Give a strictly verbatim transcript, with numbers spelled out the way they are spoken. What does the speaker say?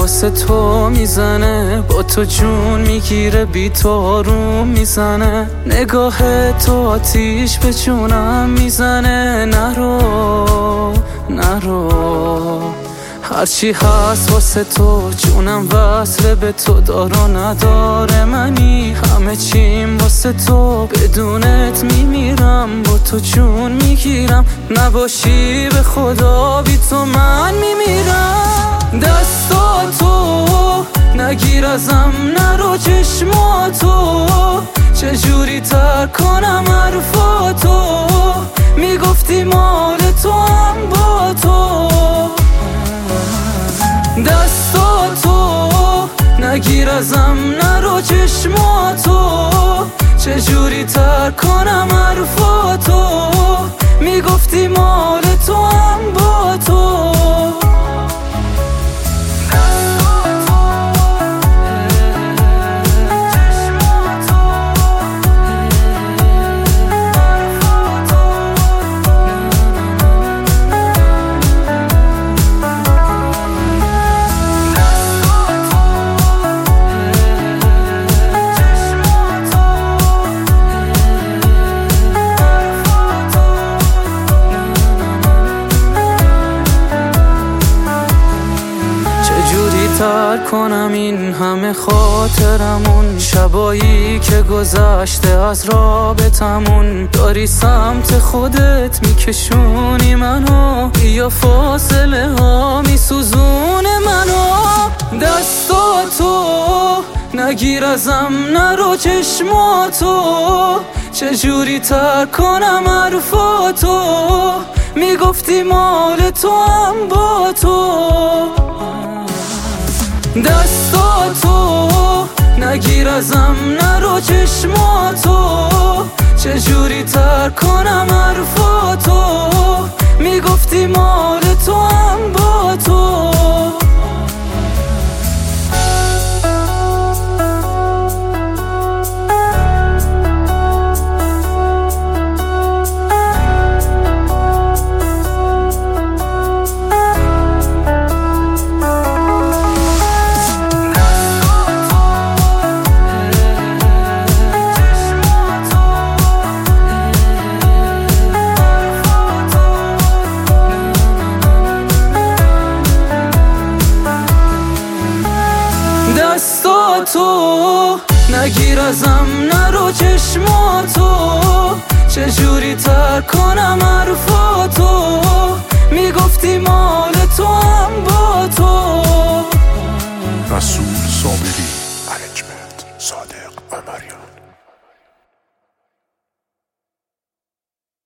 واسه تو میزنه، با تو جون میگیره، بی تو آروم میزنه. نگاه تو آتیش به جونم میزنه. نرو نرو، هرچی هست واسه تو، جونم وصله به تو، دار و نداره منی. همه چیم واسه تو، بدونت میمیرم، با تو جون میگیرم. نباشی به خدا بی تو من میمیرم. دستاتو نگیر ازم، نرو چشماتو، چجوری ترک کنم حرفاتو. میگفتی مال تو هم با تو. دستاتو نگیر ازم، نرو چشماتو، چجوری ترک کنم حرفاتو. میگفتی مال تو هم با تو. ترک کنم این همه خاطرمون، شبایی که گذشته از رابطمون. داری سمت خودت میکشونی منو، یا فاصله ها میسوزونه منو. دستاتو نگیر ازم، نرو چشماتو، چجوری ترک کنم حرفاتو. میگفتی مال تو هم با تو. دستاتو نگیر ازم، نرو چشماتو، چجوری ترک کنم حرفاتو. میگفتی مال تو هم با تو. دستاتو نگیر ازم، نرو چشماتو، چجوری ترک کنم حرفاتو. میگفتی مال تو هم با تو. رسول صابری، ارنجمنت صادق عمریان.